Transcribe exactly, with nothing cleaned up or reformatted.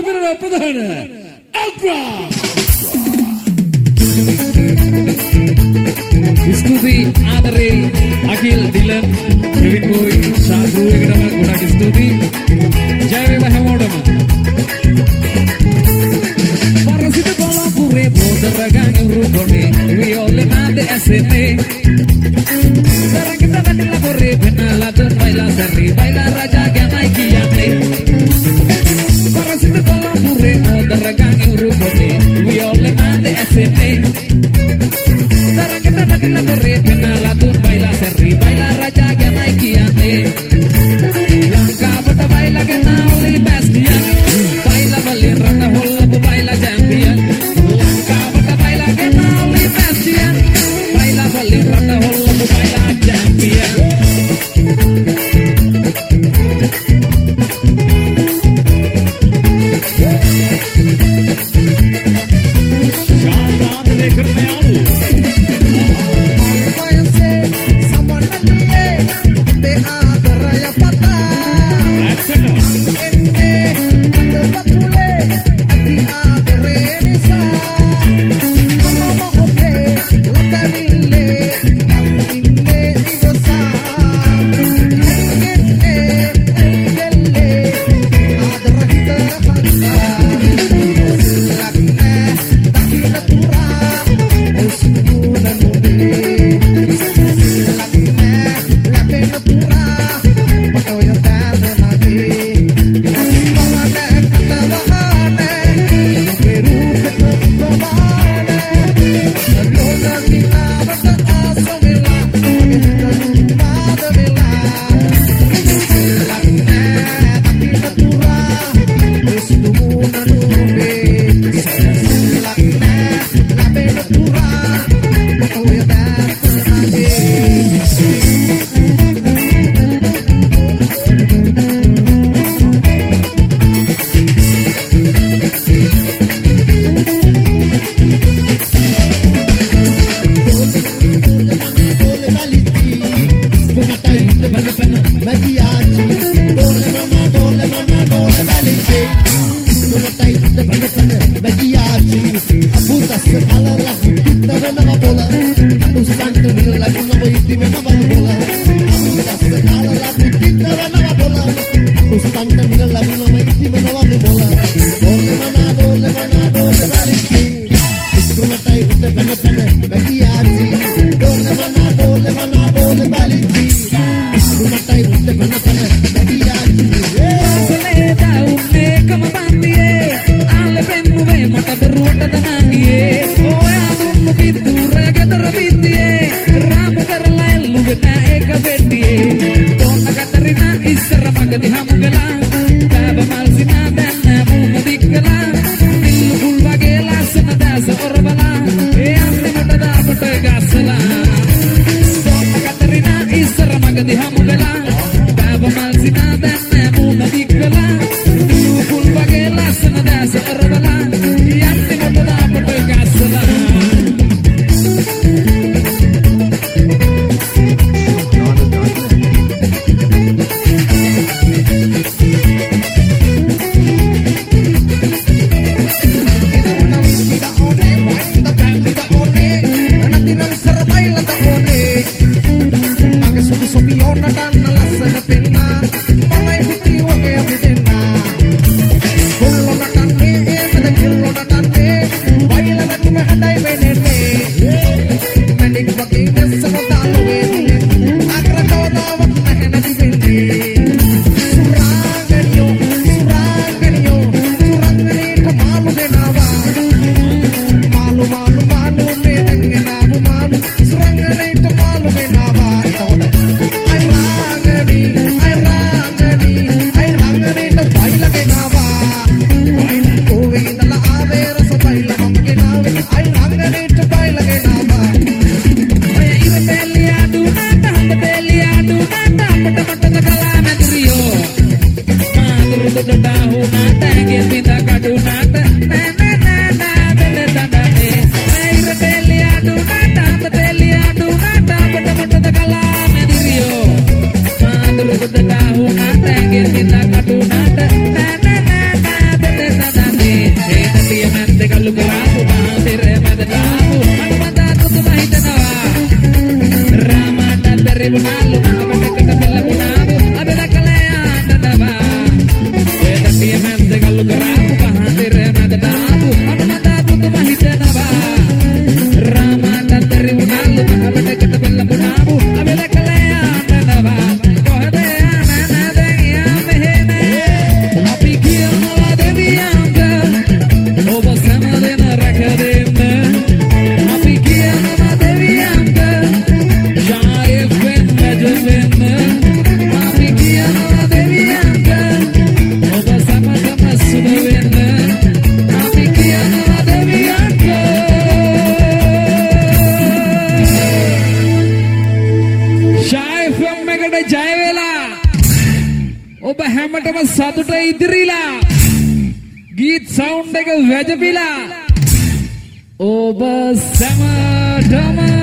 පිරෙන ප්‍රධාන අග්‍රා ස්තුති ආදරේ අකිල් දිලන් ප්‍රවීන් බෝයි සාදු එකටම ගොඩක් ස්තුති ජය වේවා හැමෝටම පරසිත කොළඹුරේ බෝදරගන් උරුගොනේ we all in the S N A Sarangita nadila borre benala don baila sarri baila raja gamai kiyane Parasita kollapure boodaraggan urugone we all in the S N A Sarangita nadila borre benala don baila sarri baila raja gamai kiyane Lanka bata baila gana oli bastian baila balin rata holla baila champion Lanka bata baila gana oli bastian baila balin rata holla baila champion Dole mama, dole mama, dole valiente. Dole tai, dole valiente. කරාපු පහන්තර මග දාපු අනුමදාපු තුම හිතනවා රාමට තරිමුණල්ලු මහවටකට බෙල්ල පුනාපු අබෙල කලේ ආනනවා කොහද යන්නේ දැන් යන්නේ අපි කියනවා දෙවියන්ට ඔබ සමදෙන රැක දෙන්න අපි කියනවා දෙවියන්ට ශායෙ වෙන්න ජවෙන්න අපි කියනවා දෙවියන්ට ඔබ සමගම සුබ වෙන්න අපි කියනවා දෙවියන්ට ශායෙ ෆිල්ම් එකට ජය වේලා ඔබ හැමතෙම සතුට ඉදිරිලා ගීත් සවුන්ඩ් එක වැජපිලා ඔබ සමටම